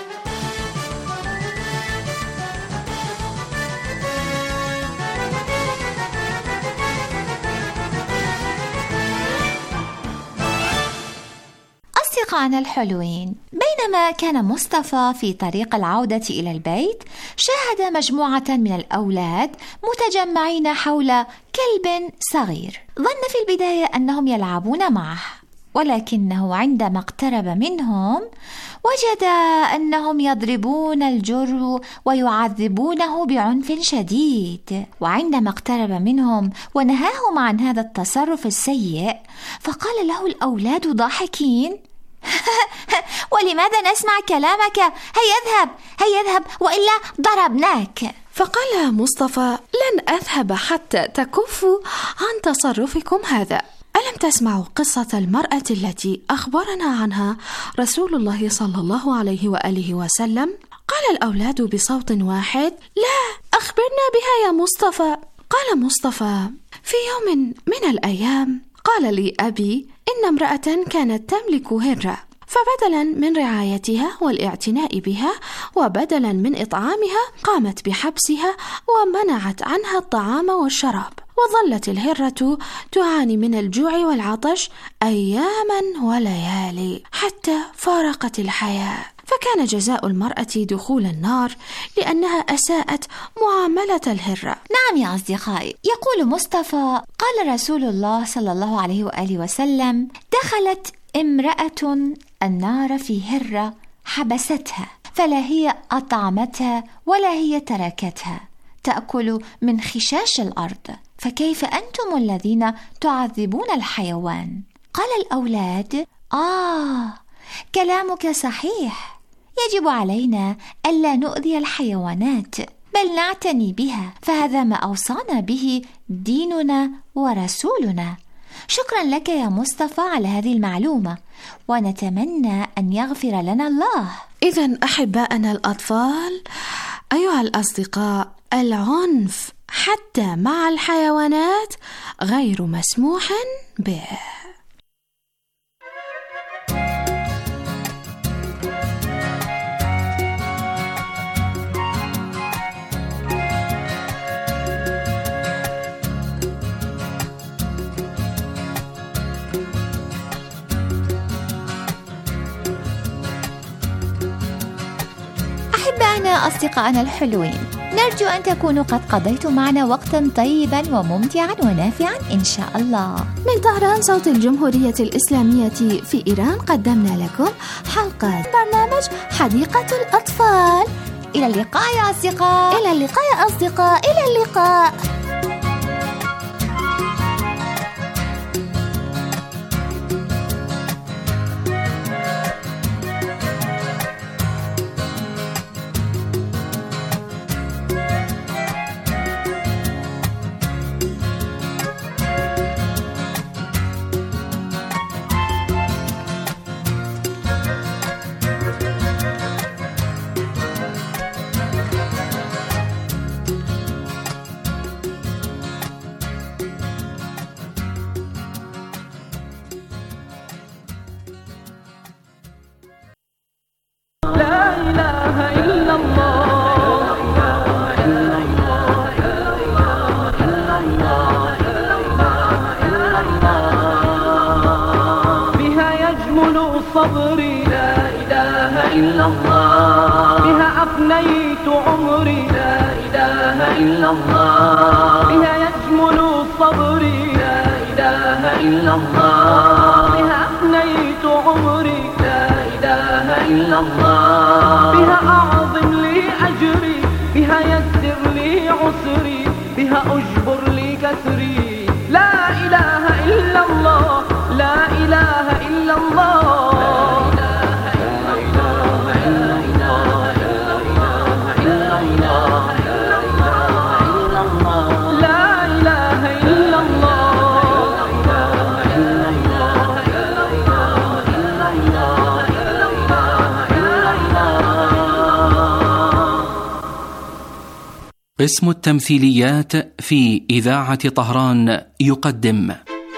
أصدقائنا الحلوين، بينما كان مصطفى في طريق العودة إلى البيت شاهد مجموعة من الأولاد متجمعين حول كلب صغير. ظن في البداية أنهم يلعبون معه، ولكنه عندما اقترب منهم وجد أنهم يضربون الجرو ويعذبونه بعنف شديد. وعندما اقترب منهم ونهاهم عن هذا التصرف السيء، فقال له الأولاد ضاحكين: ولماذا نسمع كلامك؟ هيا اذهب هيا اذهب وإلا ضربناك. فقال مصطفى: لن أذهب حتى تكفوا عن تصرفكم هذا. ألم تسمعوا قصة المرأة التي أخبرنا عنها رسول الله صلى الله عليه وآله وسلم؟ قال الأولاد بصوت واحد: لا، أخبرنا بها يا مصطفى. قال مصطفى: في يوم من الأيام قال لي أبي إن امرأة كانت تملك هرة، فبدلا من رعايتها والاعتناء بها وبدلا من إطعامها قامت بحبسها ومنعت عنها الطعام والشراب، وظلت الهرة تعاني من الجوع والعطش أياما وليالي حتى فارقت الحياة. فكان جزاء المرأة دخول النار لأنها أساءت معاملة الهرة. نعم يا أصدقائي، يقول مصطفى: قال رسول الله صلى الله عليه وآله وسلم: دخلت امرأة النار في هرة حبستها، فلا هي أطعمتها ولا هي تركتها، تأكل من خشاش الأرض، فكيف أنتم الذين تعذبون الحيوان؟ قال الأولاد: آه، كلامك صحيح، يجب علينا ألا نؤذي الحيوانات بل نعتني بها، فهذا ما أوصانا به ديننا ورسولنا. شكرا لك يا مصطفى على هذه المعلومة، ونتمنى أن يغفر لنا الله. إذن أحبائنا الأطفال، أيها الأصدقاء، العنف حتى مع الحيوانات غير مسموح به. أحبائنا أصدقائنا الحلوين، نرجو أن تكونوا قد قضيتم معنا وقتا طيبا وممتعا ونافعا إن شاء الله. من طهران صوت الجمهورية الإسلامية في إيران قدمنا لكم حلقة برنامج حديقة الأطفال. إلى اللقاء يا أصدقاء. إلى اللقاء يا أصدقاء. إلى اللقاء. صبري لا إله إلا الله، بها أفنيت عمري لا إله إلا الله، بها يجمل صبري لا إله إلا الله، بها أفنيت عمري لا إله إلا الله، بها أعظم لي أجري، بها يسر لي عسري، بها أجبر لي كسري. لا إله إلا الله، لا إله إلا الله. قسم التمثيليات في إذاعة طهران يقدم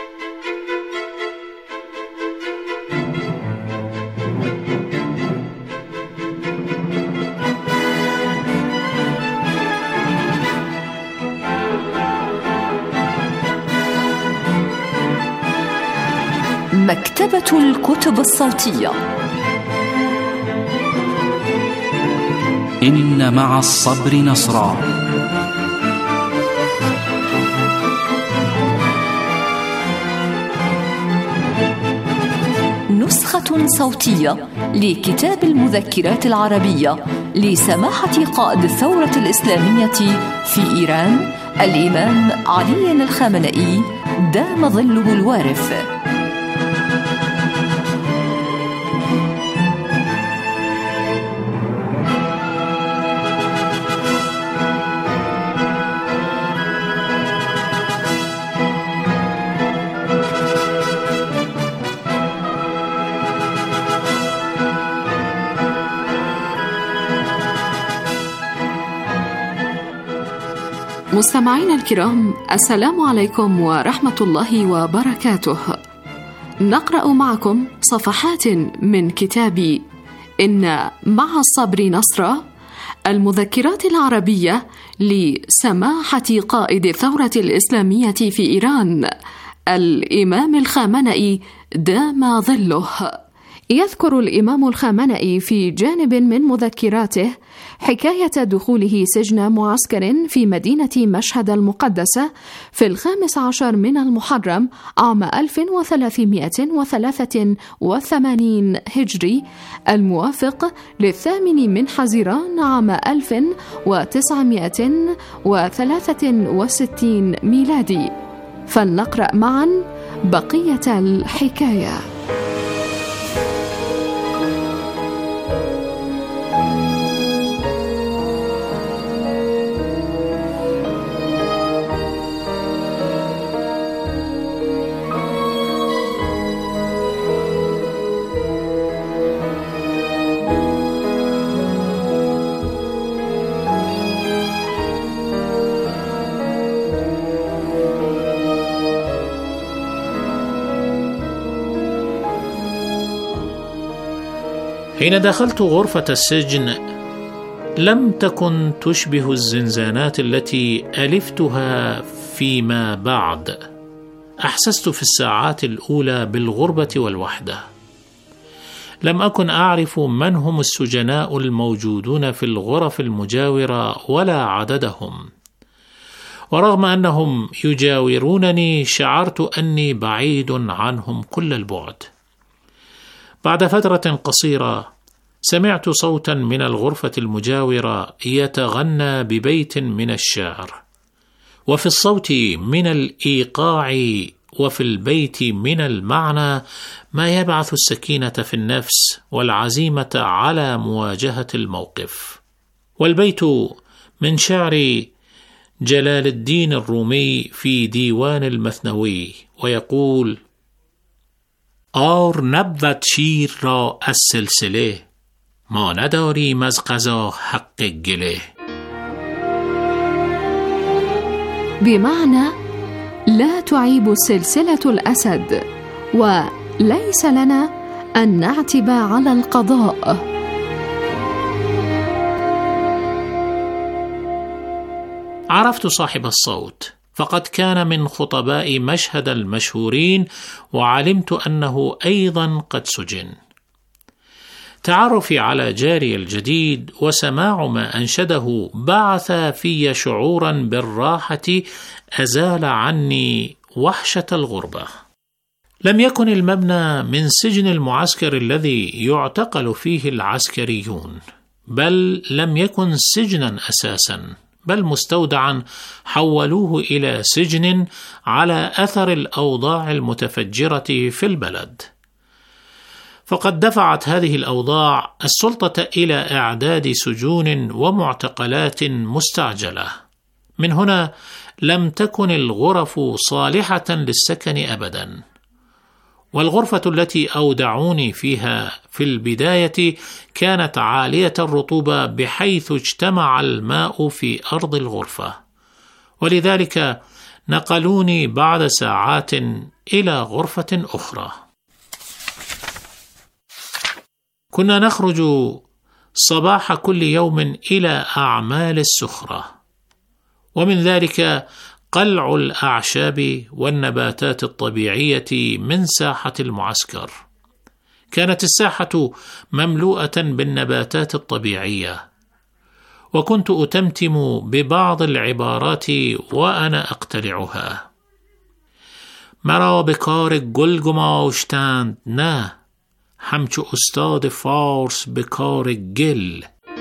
مكتبة الكتب الصوتية. إن مع الصبر نصرا. نسخة صوتية لكتاب المذكرات العربية لسماحة قائد الثورة الإسلامية في إيران الإمام علي الخامنئي دام ظله الوارف. مستمعينا الكرام، السلام عليكم ورحمة الله وبركاته. نقرأ معكم صفحات من كتاب إن مع الصبر نصرا، المذكرات العربية لسماحة قائد الثورة الإسلامية في إيران الإمام الخامنئي دام ظله. يذكر الإمام الخامنئي في جانب من مذكراته حكاية دخوله سجن معسكر في مدينة مشهد المقدسة في الخامس عشر من المحرم عام ألف وثلاثمائة وثلاثة وثمانين هجري الموافق للثامن من حزيران عام ألف وتسعمائة وثلاثة وستين ميلادي. فلنقرأ معا بقية الحكاية. حين دخلت غرفة السجن لم تكن تشبه الزنزانات التي ألفتها فيما بعد. أحسست في الساعات الأولى بالغربة والوحدة. لم أكن أعرف من هم السجناء الموجودون في الغرف المجاورة ولا عددهم، ورغم أنهم يجاورونني شعرت أني بعيد عنهم كل البعد. بعد فترة قصيرة سمعت صوتا من الغرفة المجاورة يتغنى ببيت من الشعر، وفي الصوت من الإيقاع وفي البيت من المعنى ما يبعث السكينة في النفس والعزيمة على مواجهة الموقف. والبيت من شعر جلال الدين الرومي في ديوان المثنوي، ويقول: آر نبود شیر را از سلسله ما نداریم از قضا حق گله. بمعنى لا تعيب سلسلة الأسد، وليس لنا أن نعتب على القضاء. عرفت صاحب الصوت، فقد كان من خطباء مشهد المشهورين، وعلمت أنه أيضا قد سجن. تعرفي على جاري الجديد وسماع ما أنشده بعث في شعورا بالراحة أزال عني وحشة الغربة. لم يكن المبنى من سجن المعسكر الذي يعتقل فيه العسكريون، بل لم يكن سجنا أساسا، بل مستودعا حولوه إلى سجن على أثر الأوضاع المتفجرة في البلد. فقد دفعت هذه الأوضاع السلطة إلى إعداد سجون ومعتقلات مستعجلة. من هنا لم تكن الغرف صالحة للسكن أبدا. والغرفة التي أودعوني فيها في البداية كانت عالية الرطوبة بحيث اجتمع الماء في أرض الغرفة، ولذلك نقلوني بعد ساعات إلى غرفة أخرى. كنا نخرج صباح كل يوم إلى أعمال السخرة، ومن ذلك قلع الأعشاب والنباتات الطبيعية من ساحة المعسكر. كانت الساحة مملوءة بالنباتات الطبيعية، وكنت أتمتم ببعض العبارات وأنا أقتلعها. مرا بکار گل گماشتند نه، همچو استاد فارس بکار گل.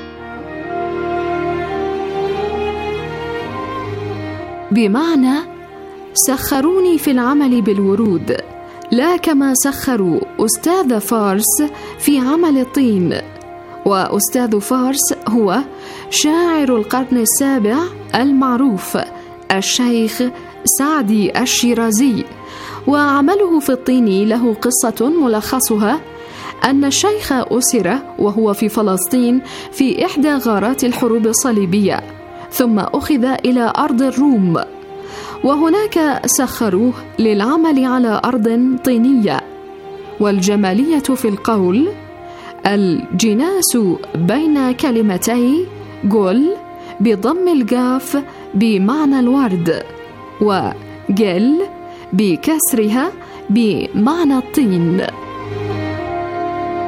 بمعنى سخروني في العمل بالورود، لا كما سخروا أستاذ فارس في عمل الطين. وأستاذ فارس هو شاعر القرن السابع المعروف الشيخ سعدي الشيرازي، وعمله في الطين له قصة ملخصها أن الشيخ أسر وهو في فلسطين في إحدى غارات الحروب الصليبية، ثم أخذ إلى أرض الروم، وهناك سخروه للعمل على أرض طينية. والجمالية في القول الجناس بين كلمتي جل بضم الجاف بمعنى الورد، وجل بكسرها بمعنى الطين.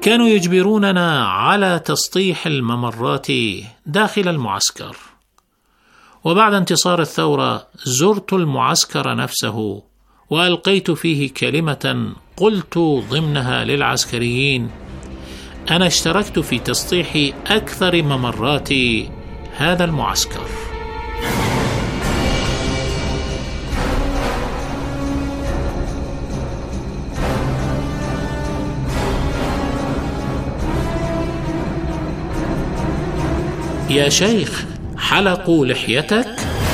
كانوا يجبروننا على تسطيح الممرات داخل المعسكر. وبعد انتصار الثورة زرت المعسكر نفسه وألقيت فيه كلمة قلت ضمنها للعسكريين: أنا اشتركت في تسطيح أكثر ممرات هذا المعسكر. يا شيخ، حلقوا لحيتك؟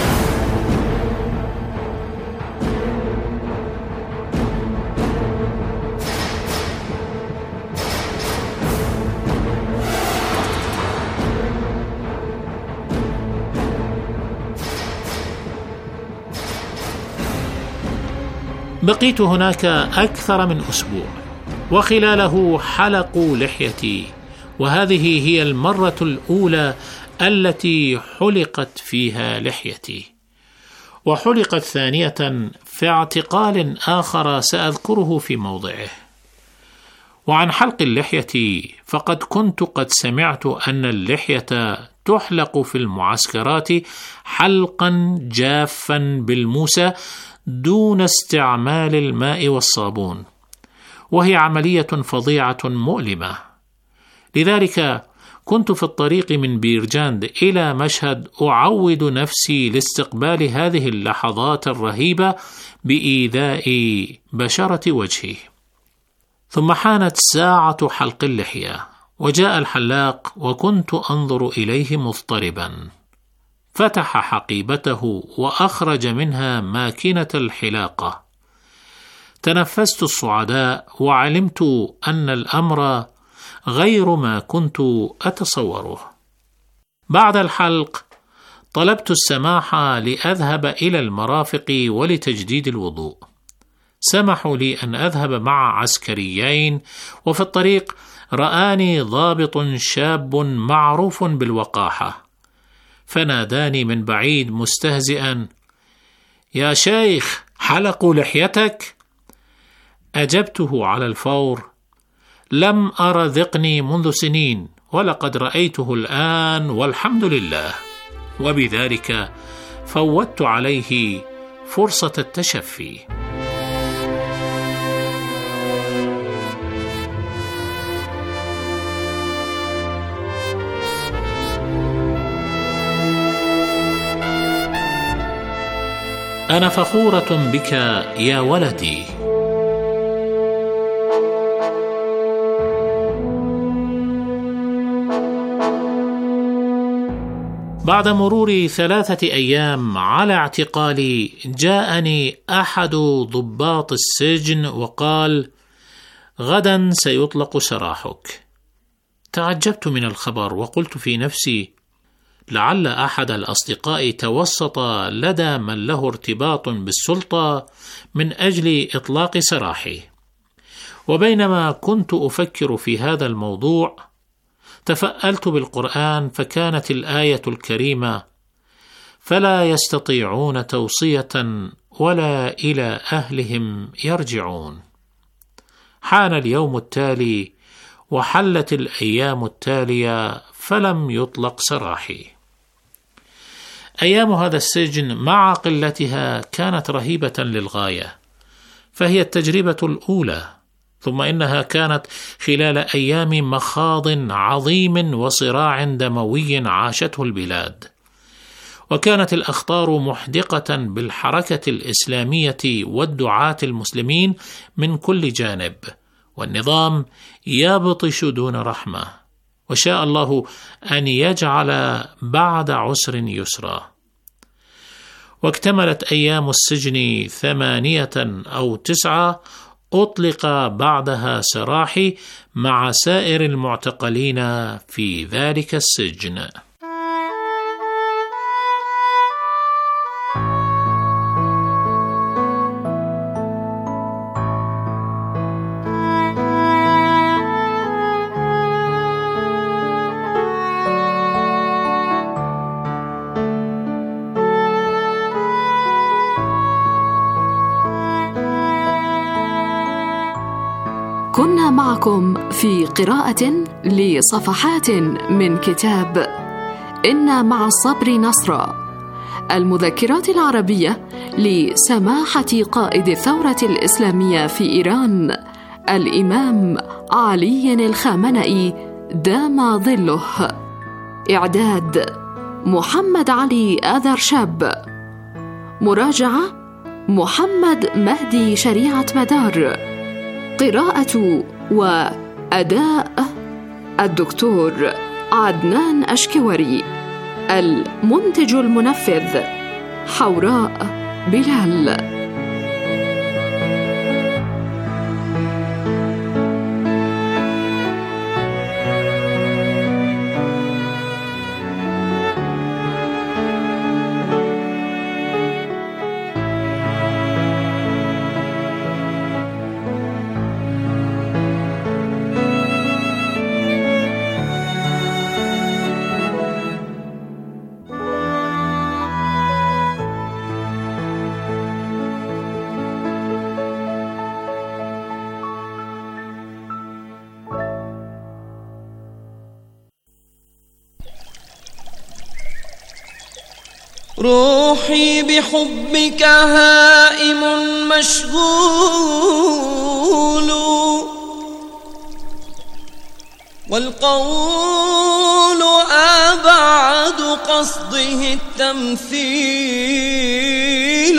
بقيت هناك أكثر من أسبوع، وخلاله حلقوا لحيتي، وهذه هي المرة الأولى التي حلقت فيها لحيتي. وحلقت ثانية في اعتقال آخر سأذكره في موضعه. وعن حلق اللحية فقد كنت قد سمعت أن اللحية تحلق في المعسكرات حلقا جافا بالموسى دون استعمال الماء والصابون، وهي عملية فظيعة مؤلمة. لذلك كنت في الطريق من بيرجاند إلى مشهد أعود نفسي لاستقبال هذه اللحظات الرهيبة بإيذاء بشرة وجهي. ثم حانت ساعة حلق اللحية، وجاء الحلاق وكنت أنظر إليه مضطربا. فتح حقيبته وأخرج منها ماكينة الحلاقة. تنفست الصعداء وعلمت أن الأمر غير ما كنت أتصوره. بعد الحلق طلبت السماح لأذهب إلى المرافق ولتجديد الوضوء. سمحوا لي أن أذهب مع عسكريين، وفي الطريق رآني ضابط شاب معروف بالوقاحة، فناداني من بعيد مستهزئا: يا شيخ، حلقوا لحيتك؟ أجبته على الفور: لم أر ذقني منذ سنين، ولقد رأيته الآن والحمد لله. وبذلك فوتت عليه فرصة التشفي. أنا فخورة بك يا ولدي. بعد مرور ثلاثة أيام على اعتقالي جاءني أحد ضباط السجن وقال: غدا سيطلق سراحك. تعجبت من الخبر وقلت في نفسي: لعل أحد الأصدقاء توسط لدى من له ارتباط بالسلطة من أجل إطلاق سراحي. وبينما كنت أفكر في هذا الموضوع تفألت بالقرآن، فكانت الآية الكريمة: فلا يستطيعون توصية ولا إلى أهلهم يرجعون. حان اليوم التالي وحلت الأيام التالية فلم يطلق سراحي. أيام هذا السجن مع قلتها كانت رهيبة للغاية، فهي التجربة الأولى، ثم إنها كانت خلال أيام مخاض عظيم وصراع دموي عاشته البلاد، وكانت الأخطار محدقة بالحركة الإسلامية والدعاة المسلمين من كل جانب، والنظام يبطش دون رحمة، وشاء الله أن يجعل بعد عسر يسرا. واكتملت أيام السجن ثمانية أو تسعة، أطلق بعدها سراحي مع سائر المعتقلين في ذلك السجن. معكم في قراءة لصفحات من كتاب إن مع الصبر نصرا، المذكرات العربية لسماحة قائد الثورة الإسلامية في إيران الإمام علي الخامنئي دام ظله. إعداد محمد علي آذرشاب. مراجعة محمد مهدي شريعة مدار. قراءة وأداء الدكتور عدنان أشكوري. المنتج المنفذ حوراء بلال. روحي بحبك هائم مشغول، والقول أبعد قصده التمثيل،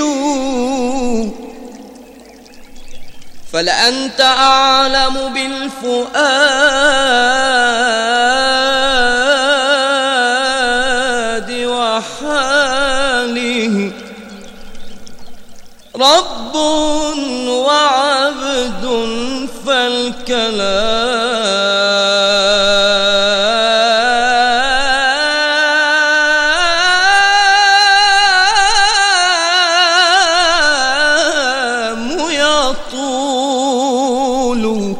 فلأنت أعلم بالفؤاد وحاله، رب وعبد فالكلام يطول.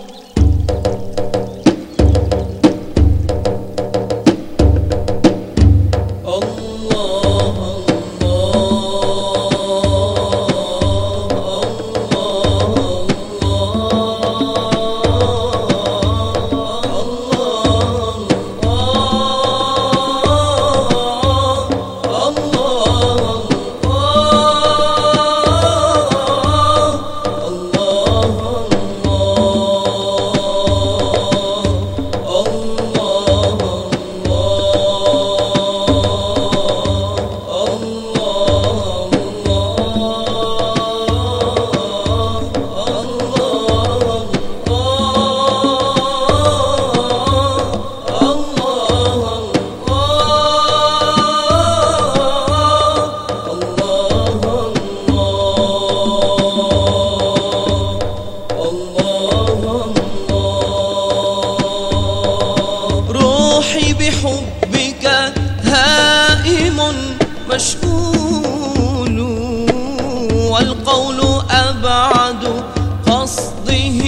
مشغول، والقول أبعد قصده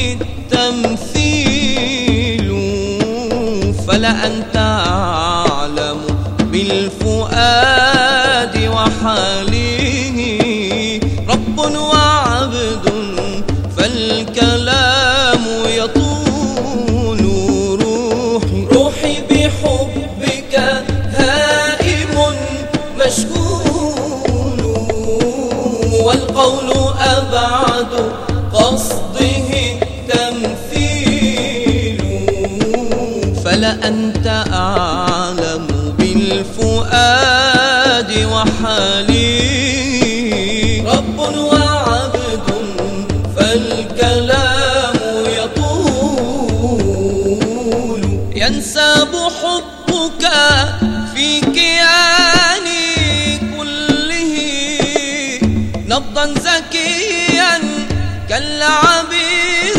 التمثيل، فلأنت أعلم بالفؤاد وحاله، رب وعبد فالكلام يطول. روحي روحي بحبك هائم مشغول، والقول أبعد قصده التمثيل، فلأنت أعلم بالفؤاد وحاله، رب وعبد فالكلام يطول. ينساب حبك في كياني كله نبضا زكيا كالعبير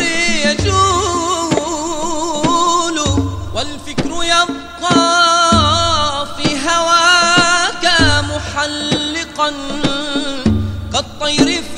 يجول، والفكر يبقى في هواك محلقا كالطير